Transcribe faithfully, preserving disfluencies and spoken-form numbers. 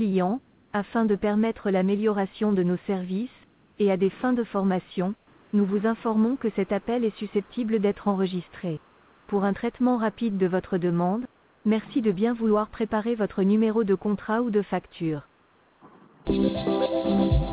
clients, afin de permettre l'amélioration de nos services, et à des fins de formation, nous vous informons que cet appel est susceptible d'être enregistré. Pour un traitement rapide de votre demande, merci de bien vouloir préparer votre numéro de contrat ou de facture.